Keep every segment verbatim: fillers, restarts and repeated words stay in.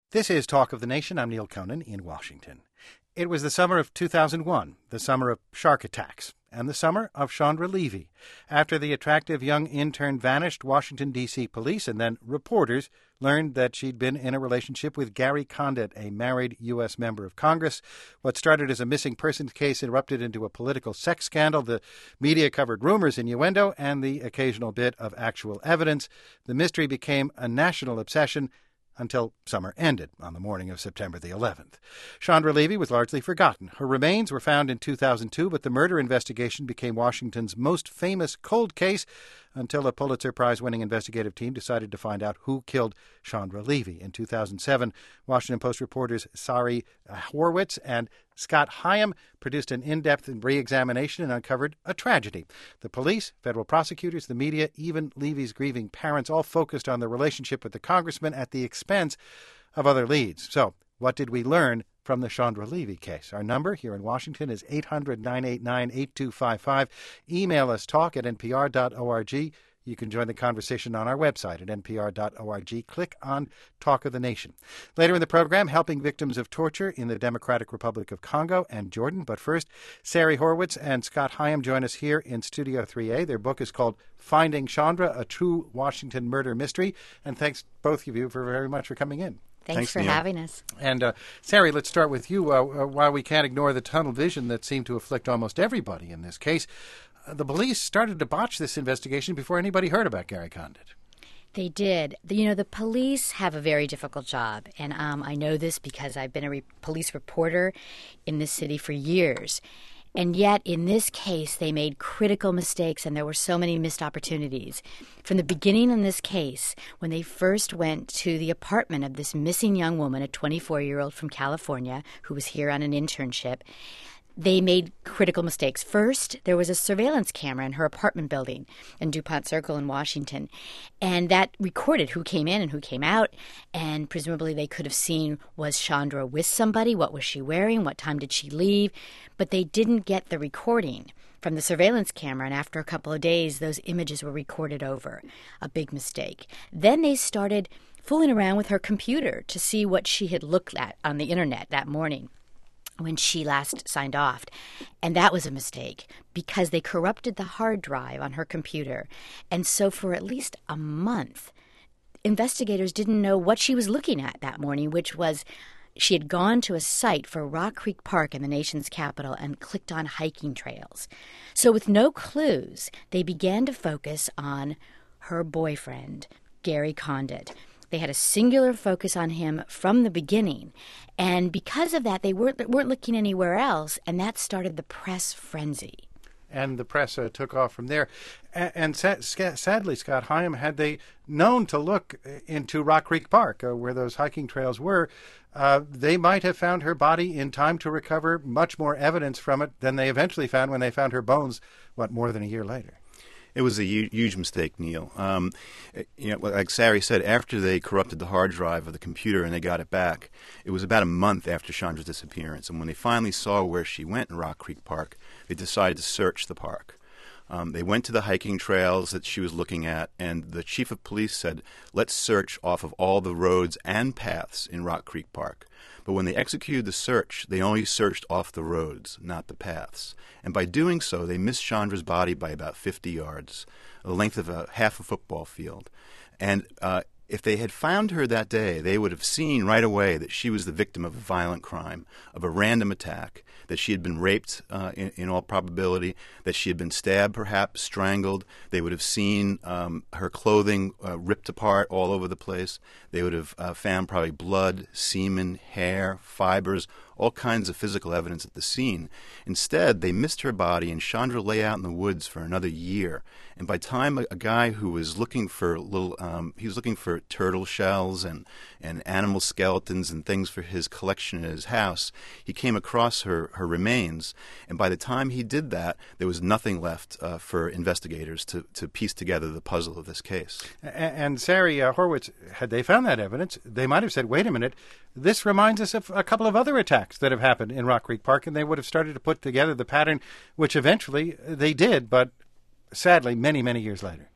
This is Talk of the Nation. I'm Neil Conan in Washington. It was the summer of two thousand one, the summer of shark attacks, and the summer of Chandra Levy. After the attractive young intern vanished, Washington, D C police and then reporters learned that she'd been in a relationship with Gary Condit, a married U S member of Congress. What started as a missing persons case erupted into a political sex scandal. The media covered rumors, innuendo, and the occasional bit of actual evidence. The mystery became a national obsession until summer ended on the morning of September the eleventh. Chandra Levy was largely forgotten. Her remains were found in two thousand two, but the murder investigation became Washington's most famous cold case until a Pulitzer Prize-winning investigative team decided to find out who killed Chandra Levy. In two thousand seven, Washington Post reporters Sari Horwitz and Scott Hyam produced an in-depth re-examination and uncovered a tragedy. The police, federal prosecutors, the media, even Levy's grieving parents all focused on the relationship with the congressman at the expense of other leads. So, what did we learn from the Chandra Levy case? Our number here in Washington is eight hundred, nine eight nine, eight two five five. Email us talk at n p r dot org. You can join the conversation on our website at n p r dot org. Click on Talk of the Nation. Later in the program, helping victims of torture in the Democratic Republic of Congo and Jordan. But first, Sari Horwitz and Scott Hyam join us here in Studio three A. Their book is called Finding Chandra, A True Washington Murder Mystery. And thanks, both of you, for very much for coming in. Thanks, Thanks for Neil. having us. And, uh, Sari, let's start with you. Uh, uh, while we can't ignore the tunnel vision that seemed to afflict almost everybody in this case, uh, the police started to botch this investigation before anybody heard about Gary Condit. They did. You know, the police have a very difficult job, and um, I know this because I've been a re- police reporter in this city for years. And yet, in this case, they made critical mistakes, and there were so many missed opportunities. From the beginning in this case, when they first went to the apartment of this missing young woman, a twenty-four-year-old from California, who was here on an internship, they made critical mistakes. First, there was a surveillance camera in her apartment building in DuPont Circle in Washington, and that recorded who came in and who came out, and presumably they could have seen, was Chandra with somebody? What was she wearing? What time did she leave? But they didn't get the recording from the surveillance camera, and after a couple of days, those images were recorded over. A big mistake. Then they started fooling around with her computer to see what she had looked at on the internet that morning when she last signed off. And that was a mistake because they corrupted the hard drive on her computer. And so for at least a month, investigators didn't know what she was looking at that morning, which was she had gone to a site for Rock Creek Park in the nation's capital and clicked on hiking trails. So with no clues, they began to focus on her boyfriend, Gary Condit. They had a singular focus on him from the beginning. And because of that, they weren't, weren't looking anywhere else, and that started the press frenzy. And the press uh, took off from there. And, and sa- sc- sadly, Scott Hyam, had they known to look into Rock Creek Park, uh, where those hiking trails were, uh, they might have found her body in time to recover much more evidence from it than they eventually found when they found her bones, what, more than a year later. It was a huge mistake, Neil. Um, you know, like Sari said, after they corrupted the hard drive of the computer and they got it back, it was about a month after Chandra's disappearance. And when they finally saw where she went in Rock Creek Park, they decided to search the park. Um, they went to the hiking trails that she was looking at, and the chief of police said, let's search off of all the roads and paths in Rock Creek Park. But when they executed the search, they only searched off the roads, not the paths. And by doing so, they missed Chandra's body by about fifty yards, the length of a half a football field. And uh, if they had found her that day, they would have seen right away that she was the victim of a violent crime, of a random attack, that she had been raped uh, in, in all probability, that she had been stabbed, perhaps strangled. They would have seen um, her clothing uh, ripped apart all over the place. They would have uh, found probably blood, semen, hair, fibers, all kinds of physical evidence at the scene. Instead, they missed her body, and Chandra lay out in the woods for another year. And by the time a, a guy who was looking for little, um, he was looking for turtle shells and, and animal skeletons and things for his collection in his house, he came across her, her remains. And by the time he did that, there was nothing left uh, for investigators to, to piece together the puzzle of this case. And, and Sari uh, Horwitz, had they found that evidence, they might have said, wait a minute, this reminds us of a couple of other attacks that have happened in Rock Creek Park, and they would have started to put together the pattern, which eventually they did, but sadly, many, many years later.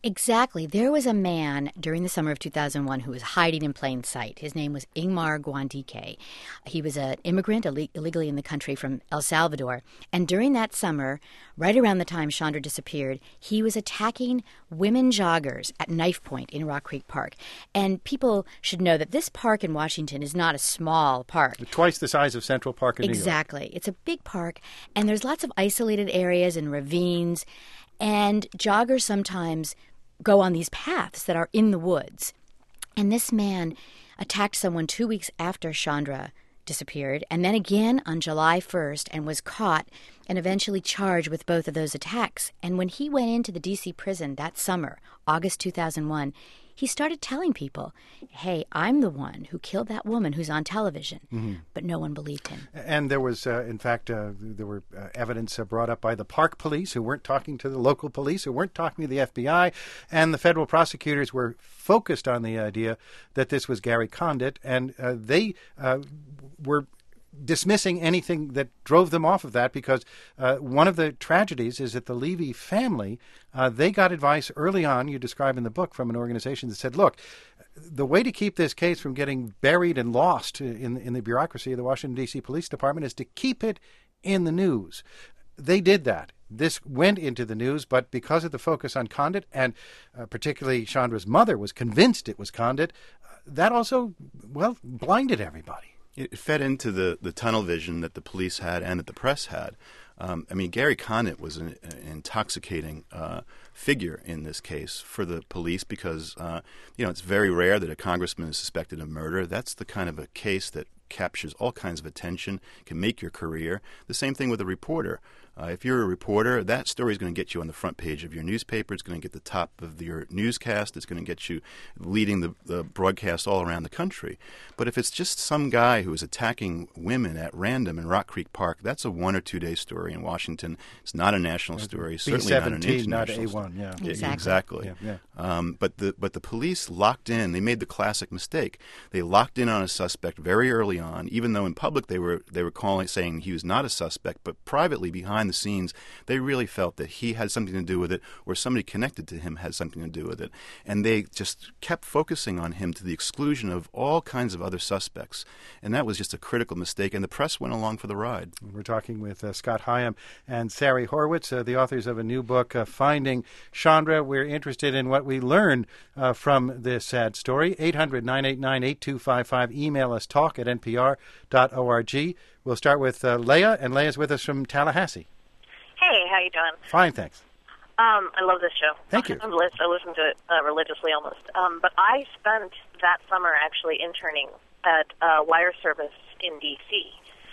Exactly. There was a man during the summer of two thousand one who was hiding in plain sight. His name was Ingmar Guandike. He was an immigrant Ill- illegally in the country from El Salvador. And during that summer, right around the time Chandra disappeared, he was attacking women joggers at knife point in Rock Creek Park. And people should know that this park in Washington is not a small park. Twice the size of Central Park in New York. Exactly. It's a big park, and there's lots of isolated areas and ravines, and joggers sometimes go on these paths that are in the woods. And this man attacked someone two weeks after Chandra disappeared, and then again on July first, and was caught and eventually charged with both of those attacks. And when he went into the D C prison that summer, August two thousand one, he started telling people, hey, I'm the one who killed that woman who's on television. Mm-hmm. But no one believed him. And there was, uh, in fact, uh, there were uh, evidence uh, brought up by the park police who weren't talking to the local police, who weren't talking to the F B I, and the federal prosecutors were focused on the idea that this was Gary Condit, and uh, they uh, were dismissing anything that drove them off of that, because uh, one of the tragedies is that the Levy family, uh, they got advice early on, you describe in the book, from an organization that said, look, the way to keep this case from getting buried and lost in, in the bureaucracy of the Washington, D C Police Department is to keep it in the news. They did that. This went into the news, but because of the focus on Condit, and uh, particularly Chandra's mother was convinced it was Condit, uh, that also, well, blinded everybody. It fed into the, the tunnel vision that the police had and that the press had. Um, I mean, Gary Condit was an, an intoxicating uh, figure in this case for the police because, uh, you know, it's very rare that a congressman is suspected of murder. That's the kind of a case that captures all kinds of attention, can make your career. The same thing with a reporter. Uh, if you're a reporter, that story is going to get you on the front page of your newspaper. It's going to get the top of your newscast. It's going to get you leading the, the broadcast all around the country. But if it's just some guy who is attacking women at random in Rock Creek Park, that's a one or two day story in Washington. It's not a national story. Certainly not an international not A one, yeah. Exactly. Exactly. Yeah, yeah. Um, but the but the police locked in. They made the classic mistake. They locked in on a suspect very early on, even though in public they were they were calling saying he was not a suspect, but privately behind the scenes they really felt that he had something to do with it, or somebody connected to him had something to do with it, and they just kept focusing on him to the exclusion of all kinds of other suspects, and that was just a critical mistake. And the press went along for the ride. We're talking with uh, Scott Higham and Sari Horwitz, uh, the authors of a new book, uh, Finding Chandra. We're interested in what we learn uh, from this sad story. eight hundred, nine eight nine, eight two five five. Email us, talk at n p r dot org. We'll start with uh, Leah, and Leah's with us from Tallahassee. Hey, how you doing? Fine, thanks. Um, I love this show. Thank you. I listen to it uh, religiously almost. Um, but I spent that summer actually interning at uh, Wire Service in D C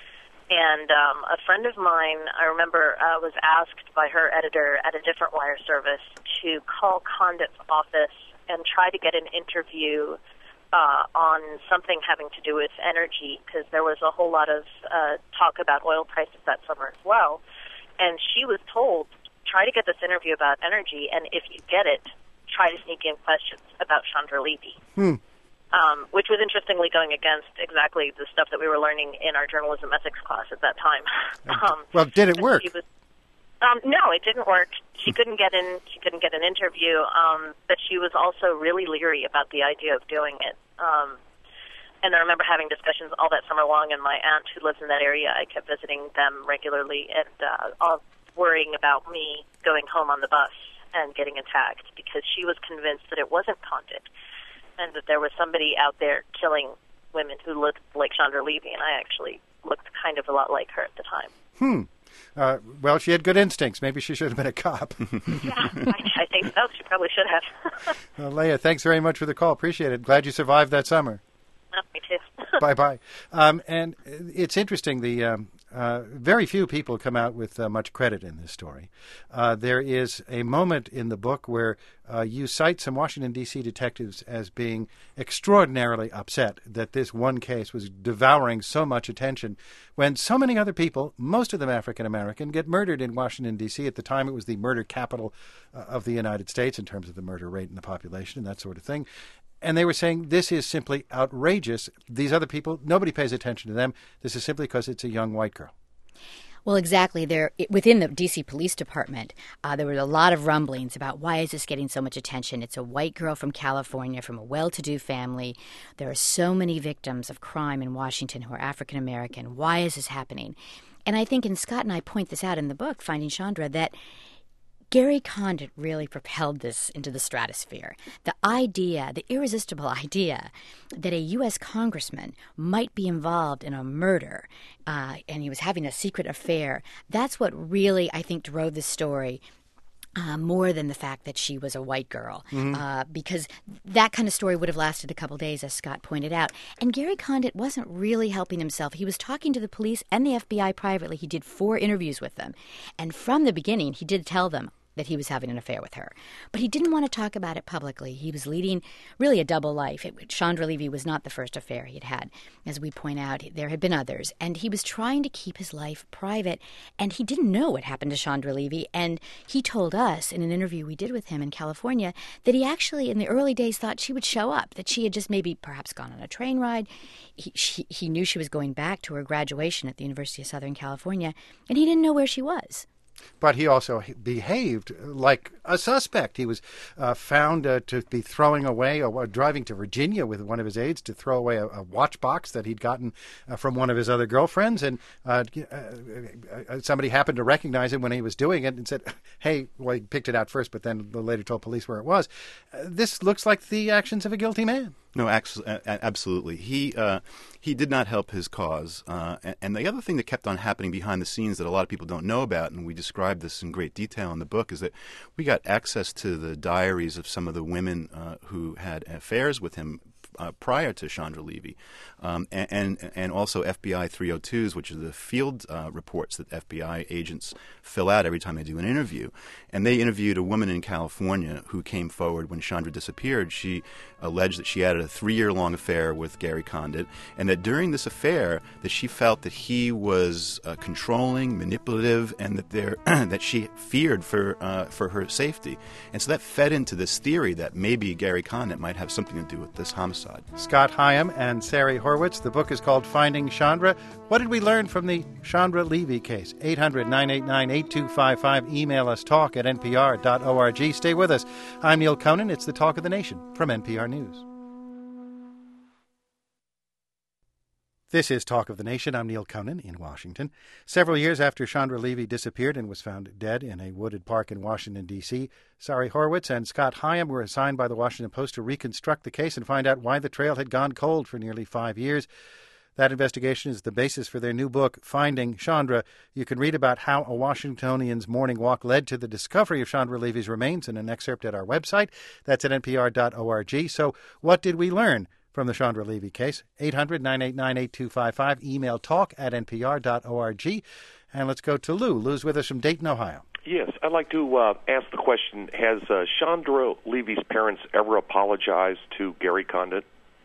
And um, a friend of mine, I remember, uh, was asked by her editor at a different Wire Service to call Condit's office and try to get an interview uh, on something having to do with energy, because there was a whole lot of uh, talk about oil prices that summer as well. And she was told, try to get this interview about energy, and if you get it, try to sneak in questions about Chandra Levy. Hmm. Um, which was interestingly going against exactly the stuff that we were learning in our journalism ethics class at that time. um, well, did it work? Was, um, no, it didn't work. She couldn't get in. She couldn't get an interview. Um, but she was also really leery about the idea of doing it. Um, and I remember having discussions all that summer long. And my aunt, who lives in that area, I kept visiting them regularly and uh, all worrying about me going home on the bus and getting attacked, because she was convinced that it wasn't Condit, and that there was somebody out there killing women who looked like Chandra Levy, and I actually looked kind of a lot like her at the time. Hmm. Uh, well, she had good instincts. Maybe she should have been a cop. Yeah, I, I think so. She probably should have. Well, Leah, thanks very much for the call. Appreciate it. Glad you survived that summer. Oh, me too. Bye-bye. Um, and it's interesting, the um, uh, very few people come out with uh, much credit in this story. Uh, there is a moment in the book where uh, you cite some Washington, D C detectives as being extraordinarily upset that this one case was devouring so much attention when so many other people, most of them African-American, get murdered in Washington, D C At the time, it was the murder capital uh, of the United States in terms of the murder rate and the population and that sort of thing. And they were saying, this is simply outrageous. These other people, nobody pays attention to them. This is simply because it's a young white girl. Well, exactly. There, within the D C Police Department, uh, there were a lot of rumblings about why is this getting so much attention. It's a white girl from California, from a well-to-do family. There are so many victims of crime in Washington who are African American. Why is this happening? And I think, and Scott and I point this out in the book, Finding Chandra, that Gary Condit really propelled this into the stratosphere. The idea, the irresistible idea that a U S congressman might be involved in a murder uh, and he was having a secret affair, that's what really, I think, drove the story uh, more than the fact that she was a white girl. Mm-hmm. Uh, because that kind of story would have lasted a couple days, as Scott pointed out. And Gary Condit wasn't really helping himself. He was talking to the police and the F B I privately. He did four interviews with them. And from the beginning, he did tell them that he was having an affair with her. But he didn't want to talk about it publicly. He was leading really a double life. It, Chandra Levy was not the first affair he had had. As we point out, there had been others. And he was trying to keep his life private. And he didn't know what happened to Chandra Levy. And he told us in an interview we did with him in California that he actually, in the early days, thought she would show up, that she had just maybe perhaps gone on a train ride. He, she, he knew she was going back to her graduation at the University of Southern California, and he didn't know where she was. But he also behaved like a suspect. He was uh, found uh, to be throwing away, or driving to Virginia with one of his aides to throw away a, a watch box that he'd gotten uh, from one of his other girlfriends. And uh, uh, somebody happened to recognize him when he was doing it and said, hey, well, he picked it out first, but then later told police where it was. Uh, this looks like the actions of a guilty man. No, absolutely. He uh, he did not help his cause. Uh, and the other thing that kept on happening behind the scenes that a lot of people don't know about, and we describe this in great detail in the book, is that we got access to the diaries of some of the women uh, who had affairs with him Uh, prior to Chandra Levy, um, and, and and also F B I three oh twos, which are the field uh, reports that F B I agents fill out every time they do an interview. And they interviewed a woman in California who came forward when Chandra disappeared. She alleged that she had a three-year-long affair with Gary Condit, and that during this affair that she felt that he was uh, controlling, manipulative, and that there that she feared for uh, for her safety. And so that fed into this theory that maybe Gary Condit might have something to do with this homicide. Scott Higham and Sari Horwitz. The book is called Finding Chandra. What did we learn from the Chandra Levy case? eight hundred, nine eight nine, eight two five five. Email us, talk at n p r dot org. Stay with us. I'm Neil Conan. It's the Talk of the Nation from N P R News. This is Talk of the Nation. I'm Neil Conan in Washington. Several years after Chandra Levy disappeared and was found dead in a wooded park in Washington, D C, Sari Horwitz and Scott Higham were assigned by the Washington Post to reconstruct the case and find out why the trail had gone cold for nearly five years. That investigation is the basis for their new book, Finding Chandra. You can read about how a Washingtonian's morning walk led to the discovery of Chandra Levy's remains in an excerpt at our website. That's at n p r dot org. So what did we learn from the Chandra Levy case? eight hundred, nine eight nine, eight two five five. Email talk at n p r dot org. And let's go to Lou. Lou's with us from Dayton, Ohio. Yes, I'd like to uh, ask the question, has uh, Chandra Levy's parents ever apologized to Gary Condit?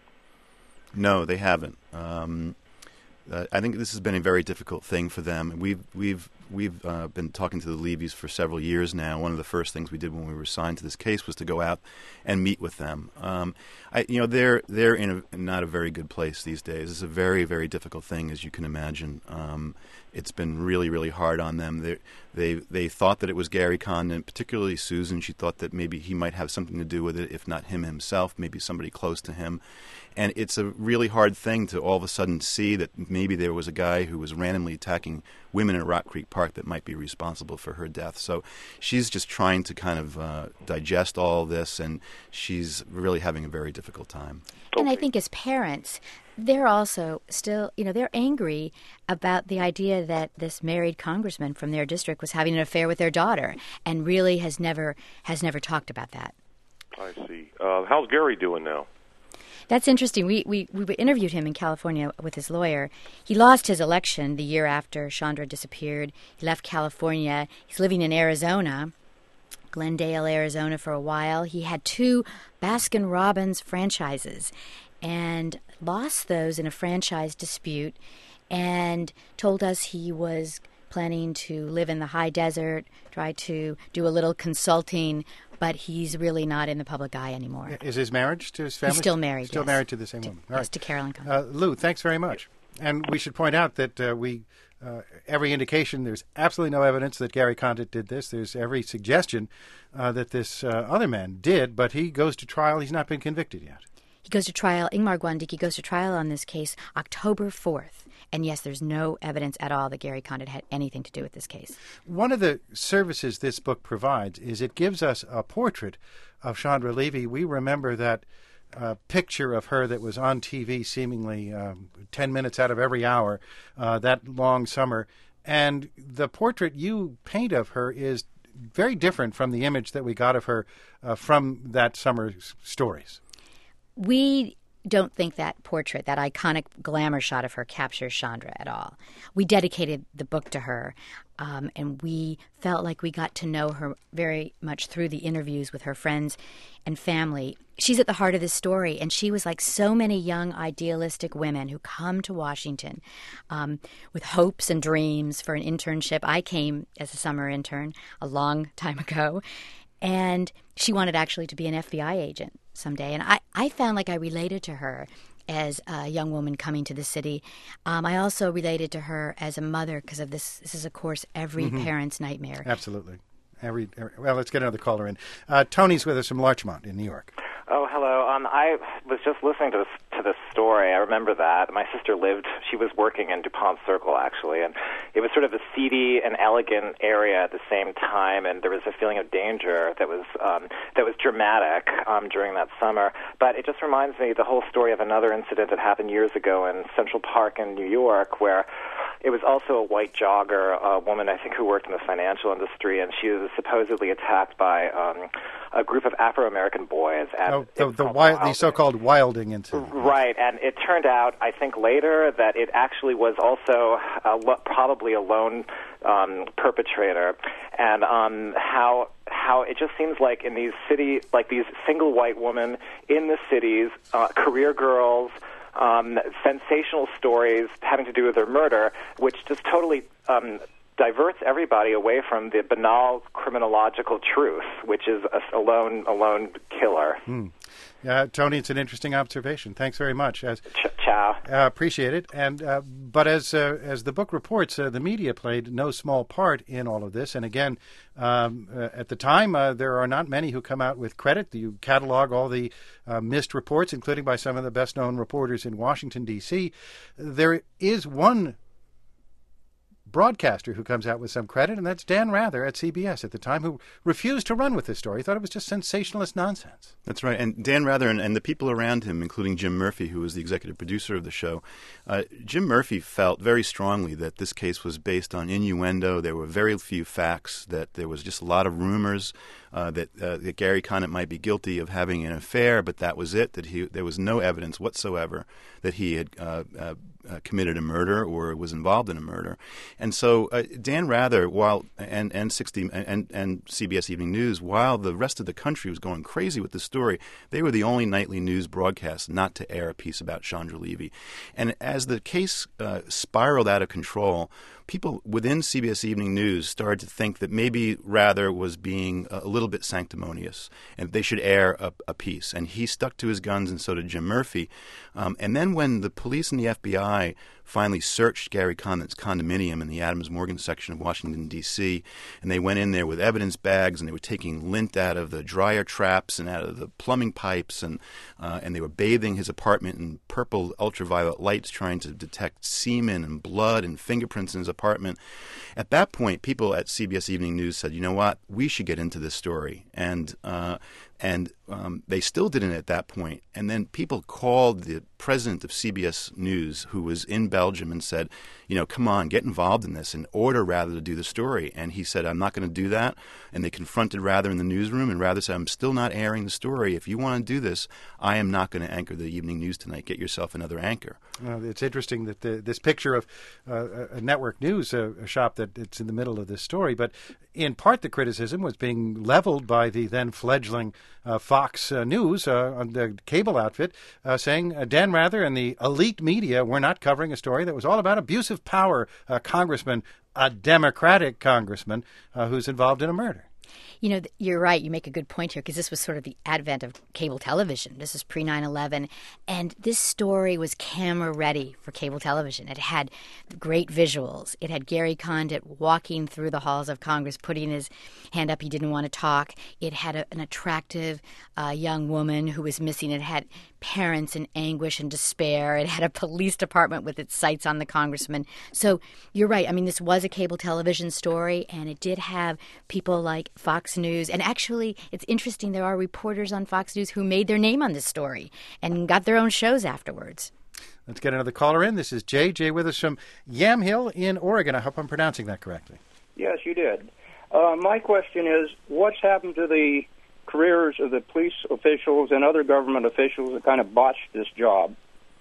No, they haven't. Um, uh, I think this has been a very difficult thing for them. We've we've we've uh, been talking to the Levys for several years now. One of the first things we did when we were assigned to this case was to go out and meet with them. Um, I, you know, they're they're in a, not a very good place these days. It's a very very difficult thing, as you can imagine. Um, it's been really really hard on them. They they they thought that it was Gary Condit, particularly Susan. She thought that maybe he might have something to do with it, if not him himself, maybe somebody close to him. And it's a really hard thing to all of a sudden see that maybe there was a guy who was randomly attacking women at Rock Creek Park that might be responsible for her death. So she's just trying to kind of uh, digest all this, and she's really having a very difficult time. And I think as parents, they're also still, you know, they're angry about the idea that this married congressman from their district was having an affair with their daughter, and really has never has never talked about that. I see. Uh, how's Gary doing now? That's interesting. We, we we interviewed him in California with his lawyer. He lost his election the year after Chandra disappeared. He left California. He's living in Arizona, Glendale, Arizona, for a while. He had two Baskin-Robbins franchises and lost those in a franchise dispute, and told us he was planning to live in the high desert, try to do a little consulting, but he's really not in the public eye anymore. Is his marriage to his family? He's still married, Still yes. married to the same to, woman. All All yes, right. to Carolyn Condit. Uh, Lou, thanks very much. And we should point out that uh, we, uh, every indication, there's absolutely no evidence that Gary Condit did this. There's every suggestion uh, that this uh, other man did, but he goes to trial. He's not been convicted yet. He goes to trial. Ingmar Guandicki goes to trial on this case October fourth. And yes, there's no evidence at all that Gary Condit had anything to do with this case. One of the services this book provides is it gives us a portrait of Chandra Levy. We remember that uh, picture of her that was on T V seemingly um, ten minutes out of every hour uh, that long summer. And the portrait you paint of her is very different from the image that we got of her uh, from that summer's stories. We don't think that portrait, that iconic glamour shot of her, captures Chandra at all. We dedicated the book to her, um, and we felt like we got to know her very much through the interviews with her friends and family. She's at the heart of this story, and she was like so many young, idealistic women who come to Washington um, with hopes and dreams for an internship. I came as a summer intern a long time ago, and she wanted actually to be an F B I agent someday. And I, I found like I related to her as a young woman coming to the city. Um, I also related to her as a mother because of this. This is, of course, every mm-hmm. parent's nightmare. Absolutely. Every, every Well, let's get another caller in. Uh, Tony's with us from Larchmont in New York. Oh, hello. Um, I was just listening to this, to this story. I remember that. My sister lived, she was working in DuPont Circle, actually, and it was sort of a seedy and elegant area at the same time, and there was a feeling of danger that was um, that was dramatic um, during that summer. But it just reminds me the whole story of another incident that happened years ago in Central Park in New York, where it was also a white jogger, a woman, I think, who worked in the financial industry, and she was supposedly attacked by um, a group of Afro-American boys. At, oh, the, the, wild, the so-called Wilding incident. Right, and it turned out, I think later, that it actually was also a, probably a lone um, perpetrator, and um, how how it just seems like in these city, like these single white women in the cities, uh, career girls, Um, sensational stories having to do with their murder, which just totally um, diverts everybody away from the banal criminological truth, which is a, a lone, a lone killer. Hmm. Yeah, Tony, it's an interesting observation. Thanks very much. As, Ch- ciao. Uh, appreciate it. And uh, but as uh, as the book reports, uh, the media played no small part in all of this. And again, um, uh, at the time, uh, there are not many who come out with credit. You catalog all the uh, missed reports, including by some of the best-known reporters in Washington, D C There is one broadcaster who comes out with some credit, and that's Dan Rather at C B S at the time, who refused to run with this story. He thought it was just sensationalist nonsense. That's right. And Dan Rather and, and the people around him, including Jim Murphy, who was the executive producer of the show, uh, Jim Murphy felt very strongly that this case was based on innuendo. There were very few facts, that there was just a lot of rumors uh, that, uh, that Gary Condit might be guilty of having an affair, but that was it, that he there was no evidence whatsoever that he had uh, uh, Uh, committed a murder or was involved in a murder. And so uh, Dan Rather, while and and sixty and and C B S Evening News, while the rest of the country was going crazy with the story, they were the only nightly news broadcast not to air a piece about Chandra Levy. And as the case uh, spiraled out of control, people within C B S Evening News started to think that maybe Rather was being a little bit sanctimonious and they should air a, a piece. And he stuck to his guns, and so did Jim Murphy. Um, and then when the police and the F B I finally searched Gary Condit's condominium in the Adams Morgan section of Washington, D C, and they went in there with evidence bags, and they were taking lint out of the dryer traps and out of the plumbing pipes, and uh, and they were bathing his apartment in purple ultraviolet lights, trying to detect semen and blood and fingerprints in his apartment. At that point, people at C B S Evening News said, you know what, we should get into this story. And uh, and um, they still didn't at that point. And then people called the president of C B S News, who was in Belgium, and said, you know, come on, get involved in this, and order Rather to do the story. And he said, I'm not going to do that. And they confronted Rather in the newsroom, and Rather said, I'm still not airing the story. If you want to do this, I am not going to anchor the evening news tonight. Get yourself another anchor. Well, it's interesting that the, this picture of uh, a network news, a, a shop that it's in the middle of this story, but in part the criticism was being leveled by the then fledgling uh, Fox uh, News, uh, on the cable outfit, uh, saying uh, Dan Rather and the elite media were not covering a story that was all about abuse of power, a congressman, a Democratic congressman uh, who's involved in a murder. You know, you're right. You make a good point here because this was sort of the advent of cable television. This is pre nine eleven. And this story was camera ready for cable television. It had great visuals. It had Gary Condit walking through the halls of Congress, putting his hand up. He didn't want to talk. It had a, an attractive uh, young woman who was missing. It had parents in anguish and despair. It had a police department with its sights on the congressman. So you're right. I mean, this was a cable television story, and it did have people like Fox News. And actually, it's interesting, there are reporters on Fox News who made their name on this story and got their own shows afterwards. Let's get another caller in. This is Jay. Jay with us from Yamhill in Oregon. I hope I'm pronouncing that correctly. Yes, you did. Uh, my question is, what's happened to the careers of the police officials and other government officials that kind of botched this job?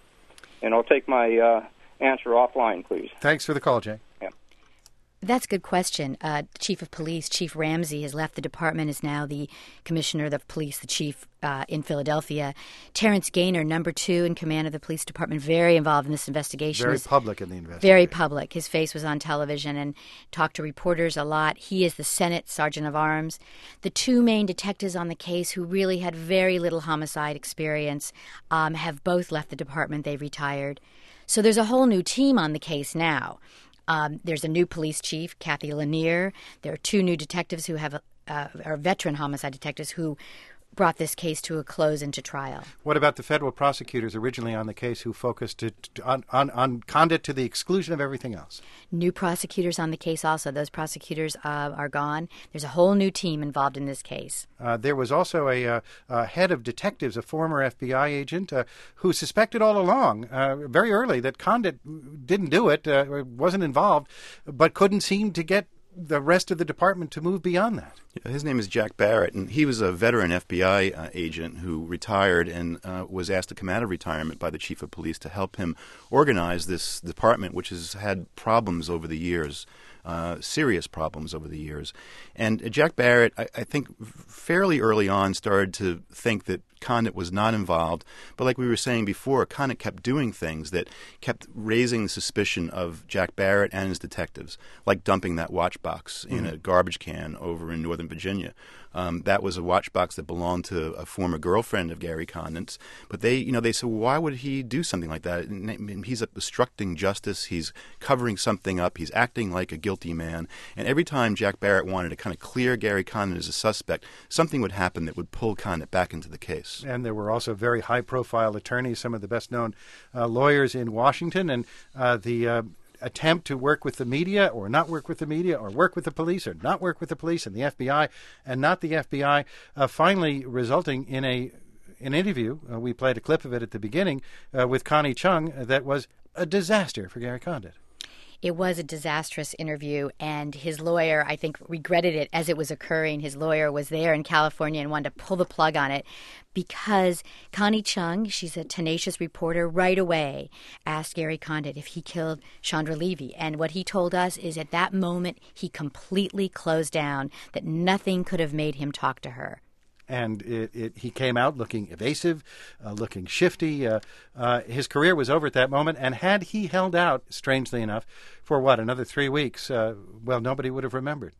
And I'll take my uh, answer offline, please. Thanks for the call, Jay. Yeah. That's a good question. Uh, Chief of Police, Chief Ramsey, has left the department, is now the commissioner of the police, the chief uh, in Philadelphia. Terrence Gaynor, number two in command of the police department, very involved in this investigation. Very public in the investigation. Very public. His face was on television and talked to reporters a lot. He is the Senate Sergeant of Arms. The two main detectives on the case who really had very little homicide experience um, have both left the department. They retired. So there's a whole new team on the case now. Um, there's a new police chief, Kathy Lanier. There are two new detectives who have, uh, are veteran homicide detectives who brought this case to a close and to trial. What about the federal prosecutors originally on the case who focused it on, on, on Condit to the exclusion of everything else? New prosecutors on the case also. Those prosecutors uh, are gone. There's a whole new team involved in this case. Uh, there was also a, uh, a head of detectives, a former F B I agent, uh, who suspected all along, uh, very early, that Condit didn't do it, uh, wasn't involved, but couldn't seem to get the rest of the department to move beyond that. Yeah, his name is Jack Barrett, and he was a veteran F B I uh, agent who retired and uh, was asked to come out of retirement by the chief of police to help him organize this department, which has had problems over the years. Uh, serious problems over the years. And uh, Jack Barrett, I, I think fairly early on started to think that Condit was not involved. But like we were saying before, Condit kept doing things that kept raising the suspicion of Jack Barrett and his detectives, like dumping that watch box mm-hmm. in a garbage can over in Northern Virginia. Um, that was a watch box that belonged to a former girlfriend of Gary Condit's. But they, you know, they said, well, why would he do something like that? And he's obstructing justice. He's covering something up. He's acting like a guilty man. And every time Jack Barrett wanted to kind of clear Gary Condit as a suspect, something would happen that would pull Condit back into the case. And there were also very high-profile attorneys, some of the best-known uh, lawyers in Washington, and uh, the uh, attempt to work with the media or not work with the media or work with the police or not work with the police and the F B I and not the F B I, uh, finally resulting in a an interview. Uh, we played a clip of it at the beginning uh, with Connie Chung that was a disaster for Gary Condit. It was a disastrous interview, and his lawyer, I think, regretted it as it was occurring. His lawyer was there in California and wanted to pull the plug on it because Connie Chung, she's a tenacious reporter, right away asked Gary Condit if he killed Chandra Levy. And what he told us is at that moment he completely closed down, that nothing could have made him talk to her. And it, it, he came out looking evasive, uh, looking shifty. Uh, uh, his career was over at that moment. And had he held out, strangely enough, for what, another three weeks, uh, well, nobody would have remembered.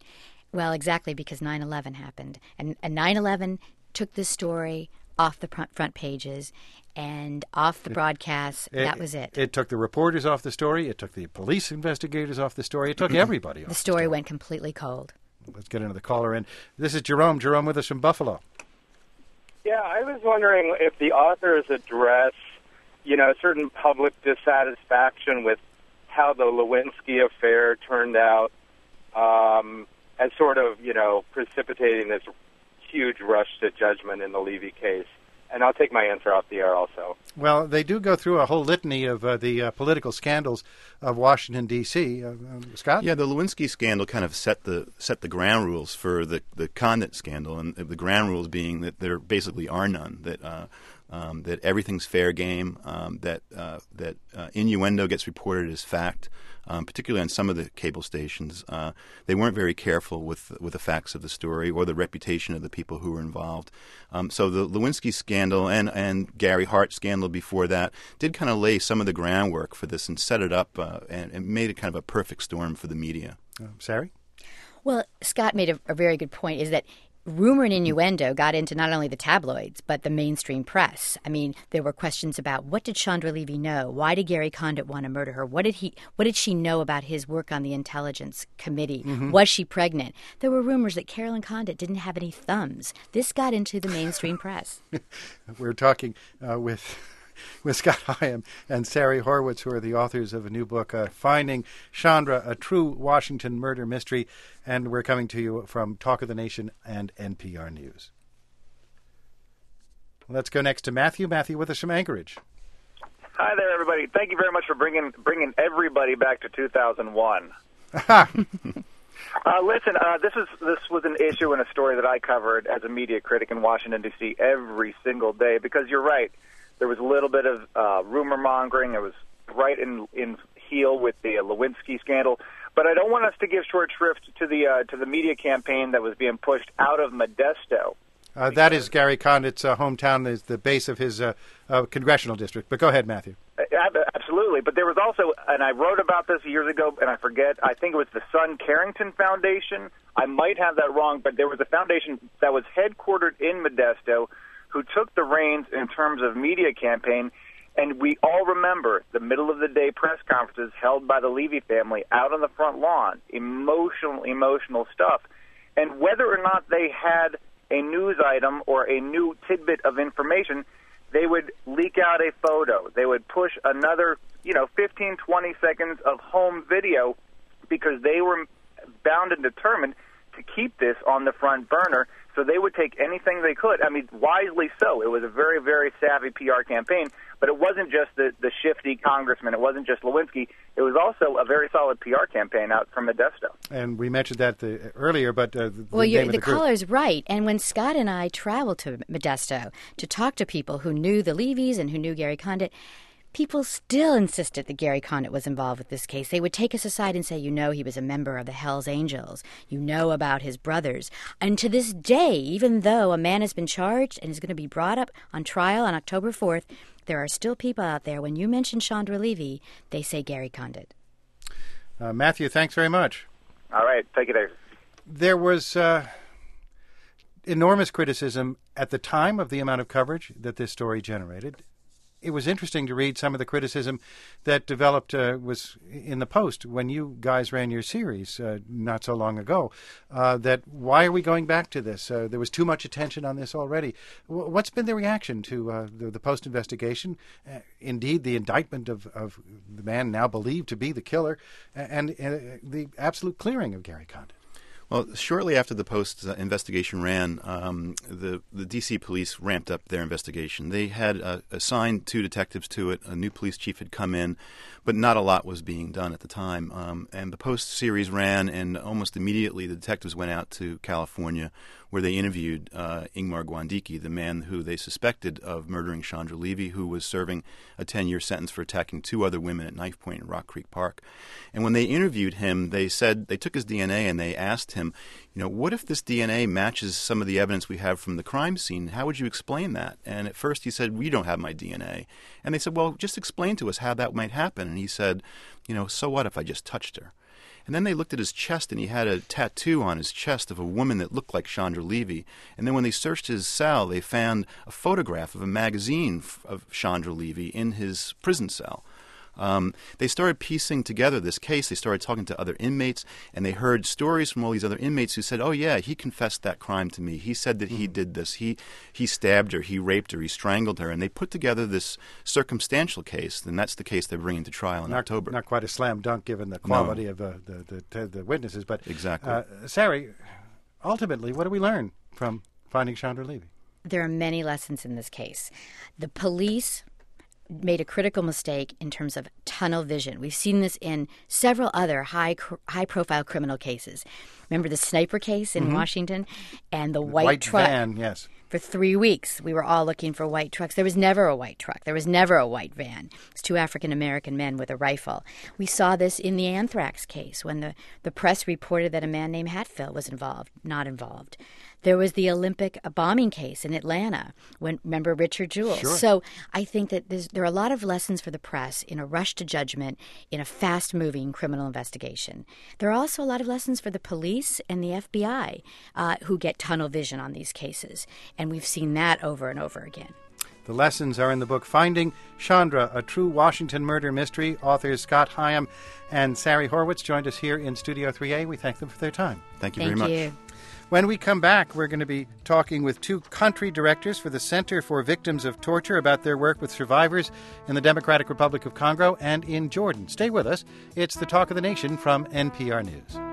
Well, exactly, because nine eleven happened. And, and nine eleven took this story off the front, front pages and off the broadcasts. It, that was it. It took the reporters off the story. It took the police investigators off the story. It took everybody off the the story. The story went completely cold. Let's get another caller in. This is Jerome. Jerome with us from Buffalo. Yeah, I was wondering if the authors address, you know, certain public dissatisfaction with how the Lewinsky affair turned out um, as sort of, you know, precipitating this huge rush to judgment in the Levy case. And I'll take my answer off the air also. Well, they do go through a whole litany of uh, the uh, political scandals of Washington, D C Uh, uh, Scott? Yeah, the Lewinsky scandal kind of set the set the ground rules for the, the Condit scandal, and the ground rules being that there basically are none, that uh, um, that everything's fair game, um, that uh, that uh, innuendo gets reported as fact. Um, particularly on some of the cable stations, uh, they weren't very careful with with the facts of the story or the reputation of the people who were involved. Um, so the Lewinsky scandal and, and Gary Hart scandal before that did kind of lay some of the groundwork for this and set it up uh, and, and made it kind of a perfect storm for the media. Uh, Sari? Well, Scott made a, a very good point, is that rumor and innuendo got into not only the tabloids, but the mainstream press. I mean, there were questions about, what did Chandra Levy know? Why did Gary Condit want to murder her? What did he? What did she know about his work on the Intelligence Committee? Mm-hmm. Was she pregnant? There were rumors that Carolyn Condit didn't have any thumbs. This got into the mainstream press. We're talking uh, with... with Scott Higham and Sari Horwitz, who are the authors of a new book, uh, Finding Chandra, a True Washington Murder Mystery. And we're coming to you from Talk of the Nation and N P R News. Let's go next to Matthew. Matthew with us from Anchorage. Hi there, everybody. Thank you very much for bringing bringing everybody back to two thousand one. uh, listen, uh, this is this was an issue and a story that I covered as a media critic in Washington, D C every single day, because you're right. There was a little bit of uh, rumor mongering. It was right in in heel with the uh, Lewinsky scandal. But I don't want us to give short shrift to the uh, to the media campaign that was being pushed out of Modesto. Uh, that is Gary Condit's uh, hometown, is the base of his uh, uh, congressional district. But go ahead, Matthew. Absolutely. But there was also, and I wrote about this years ago, and I forget, I think it was the Son Carrington Foundation. I might have that wrong, but there was a foundation that was headquartered in Modesto who took the reins in terms of media campaign, and we all remember the middle-of-the-day press conferences held by the Levy family out on the front lawn, emotional, emotional stuff. And whether or not they had a news item or a new tidbit of information, they would leak out a photo. They would push another, you know, fifteen, twenty seconds of home video because they were bound and determined to keep this on the front burner. So they would take anything they could. I mean, wisely so. It was a very, very savvy P R campaign, but it wasn't just the, the shifty congressman. It wasn't just Lewinsky. It was also a very solid P R campaign out from Modesto. And we mentioned that the, earlier, but uh, the, well, the, name the, of the caller's right. And when Scott and I traveled to Modesto to talk to people who knew the Levys and who knew Gary Condit, people still insisted that Gary Condit was involved with this case. They would take us aside and say, you know, he was a member of the Hells Angels. You know about his brothers. And to this day, even though a man has been charged and is going to be brought up on trial on October fourth, there are still people out there, when you mention Chandra Levy, they say Gary Condit. Uh, Matthew, thanks very much. All right. Take it easy. There was uh, enormous criticism at the time of the amount of coverage that this story generated. It was interesting to read some of the criticism that developed uh, was in the Post when you guys ran your series uh, not so long ago, uh, that why are we going back to this? Uh, there was too much attention on this already. W- what's been the reaction to uh, the, the Post investigation, uh, indeed the indictment of, of the man now believed to be the killer, and uh, the absolute clearing of Gary Condit? Well, shortly after the Post's uh, investigation ran, um, the, the D C police ramped up their investigation. They had uh, assigned two detectives to it. A new police chief had come in, but not a lot was being done at the time. Um, and the Post series ran, and almost immediately the detectives went out to California, where they interviewed uh, Ingmar Gwandicki, the man who they suspected of murdering Chandra Levy, who was serving a ten-year sentence for attacking two other women at knife point in Rock Creek Park. And when they interviewed him, they said they took his D N A and they asked him, you know, what if this D N A matches some of the evidence we have from the crime scene? How would you explain that? And at first he said, we don't have my D N A. And they said, well, just explain to us how that might happen. And he said, you know, so what if I just touched her? And then they looked at his chest, and he had a tattoo on his chest of a woman that looked like Chandra Levy. And then when they searched his cell, they found a photograph of a magazine of Chandra Levy in his prison cell. Um, they started piecing together this case. They started talking to other inmates, and they heard stories from all these other inmates who said, oh, yeah, he confessed that crime to me. He said that he did this. He he stabbed her. He raped her. He strangled her. And they put together this circumstantial case, and that's the case they're bringing to trial in not, October. Not quite a slam dunk given the quality no. of uh, the, the, the witnesses. But exactly. Uh, Sari, ultimately, what do we learn from finding Chandra Levy? There are many lessons in this case. The police made a critical mistake in terms of tunnel vision. We've seen this in several other high high profile criminal cases. Remember the sniper case in mm-hmm. Washington and the white, white truck? Van, yes. For three weeks, we were all looking for white trucks. There was never a white truck. There was never a white van. It's two African-American men with a rifle. We saw this in the anthrax case when the, the press reported that a man named Hatfield was involved, not involved. There was the Olympic bombing case in Atlanta. When remember Richard Jewell. Sure. So I think that there are a lot of lessons for the press in a rush to judgment in a fast-moving criminal investigation. There are also a lot of lessons for the police and the F B I uh, who get tunnel vision on these cases, and we've seen that over and over again. The lessons are in the book Finding Chandra, a True Washington Murder Mystery. Authors Scott Higham and Sari Horwitz joined us here in Studio three A. We thank them for their time. Thank you Thank very you. much. When we come back, we're going to be talking with two country directors for the Center for Victims of Torture about their work with survivors in the Democratic Republic of Congo and in Jordan. Stay with us. It's the Talk of the Nation from N P R News.